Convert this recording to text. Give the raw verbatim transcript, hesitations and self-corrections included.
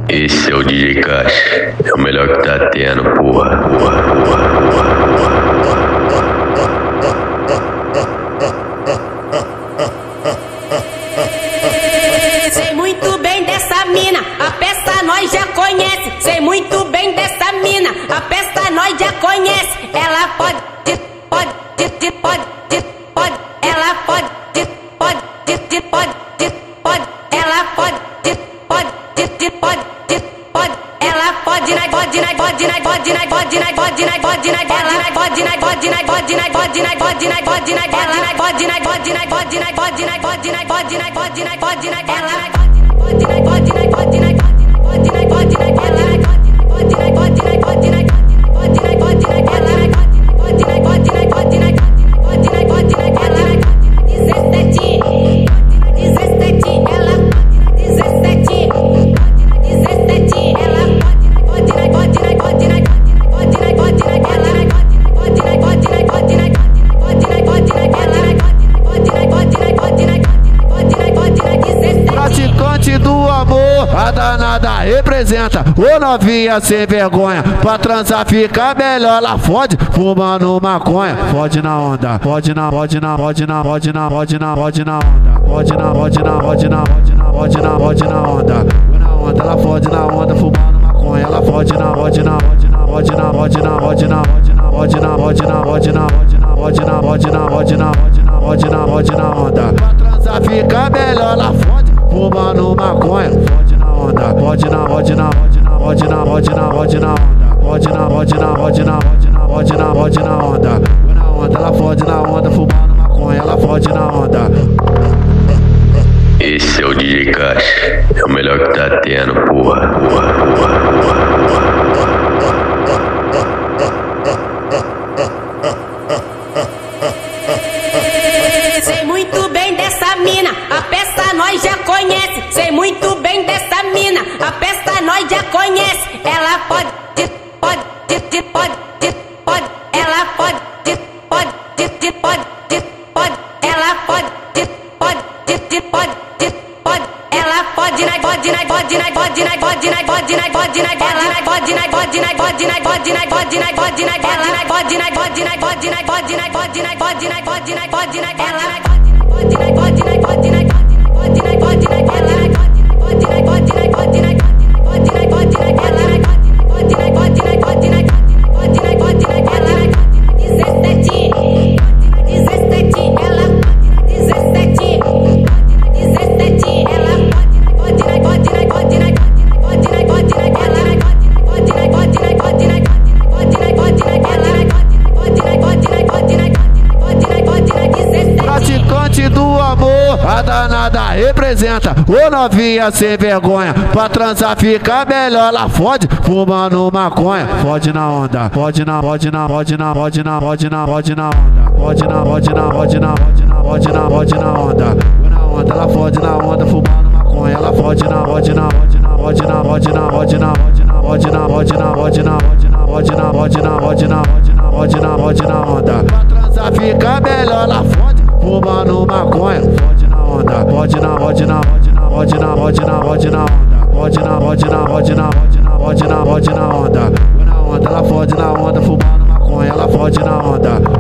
Esse é o D J Caixa, é o melhor que tá tendo, porra, porra, porra, porra. Sei muito bem dessa mina, a peça nós já conhece. Sei muito bem dessa mina, a peça nós já conhece. Ela pode, pode, pode, pode, pode, ela pode, pode, pode, pode, pode, ela pode, pode, pode, pode, pode, ela pode, na pode, na pode, na pode, na pode, na pode, na pode, na ela na pode, na pode, na pode, na pode, na pode, na pode, na ela na pode, na pode, na pode, na pode, na pode, na pode, na pode, na pode, na ela na pode, na pode, na pode, na pode, na pode, na ela na pode, na pode, na pode, na pode, na pode, na ela na pode, na pode, na pode, na pode, na pode, na ela na dezessete, dezessete, ela dezessete, dezessete, ela pode, na pode, na pode, na pode, na pode, na ela na pode, na pode, na pode, na pode, na pode, na ela na pode, na pode, na pode, na pode, na pode, na dezessete. Praticante do amor, a danada representa. Ô novinha sem vergonha, pra transar fica melhor. Ela fode, fumando maconha. Fode na onda, fode na, fode na, fode na, fode na, fode na, fode na onda. Fode na, fode na, fode na, fode na, fode na, fode na onda. Na onda, ela fode na onda, fumando maconha. Ela fode na, fode na, fode na, fode na, fode na, fode na, fode na, fode na, fode na, fode na, fode na, fode na, fode na, fode na, fode na, fode na, fode na onda. Pra transar fica melhor, ela fode, fumando maconha. Fode na onda, fode na, fode na, fode na, fode na, fode na, fode na onda. Fode na, fode na, fode na, fode na, fode na, fode na onda. Na onda, ela fode na onda, fumando maconha. Ela fode na onda. Esse é o D J Caixa, é o melhor que tá tendo, porra, porra, porra, porra. Sei muito bem dessa mina, a peça nós já conhece. Sei muito bem dessa mina, a peça nós já conhece. Ela pode, pode, pode, pode, pode, ela pode, pode, pode, pode, pode, ela pode, pode, pode, pode, pode, ela pode, na pode, na pode, na pode, na pode, na pode, na pode, na ela na pode, na pode, na pode, na pode, na pode, na pode, na ela na pode, na pode, na pode, na pode, na pode, na pode, na pode, na pode, na ela na pode, na pode, na pode, na pode, na pode, na ela na pode, na pode, na pode, na pode, na pode, na ela na pode, na pode, na pode, na pode, na pode, na ela na dezessete, dezessete, ela dezessete, dezessete, ela pode, na pode, na pode, na pode, na pode, na ela na pode, na pode, na pode, na pode, na pode, na ela na pode, na pode, na pode, na pode, na pode, na dezessete. Praticante do amor, a danada representa. Ô novinha sem vergonha, pra transar fica melhor. Ela fode, fumando maconha. Fode na onda, fode na, fode na, fode na, fode na, fode na, fode na onda. Fode na, fode na, fode na, fode na, fode na, fode na onda. Na onda, ela fode na onda, fumando maconha. Ela fode na, fode na, fode na, fode na, fode na, fode na, fode na, fode na, fode na, fode na, fode na, fode na, fode na, fode na, fode na, fode na, fode na onda. Pra transar fica melhor, ela fode, fumando maconha. Fode na onda, fode na, fode na, fode na, fode na, fode na, fode na onda. Fode na, fode na, fode na, fode na, fode na, fode na onda. Na onda, ela fode na onda, fumando maconha. Ela fode na onda.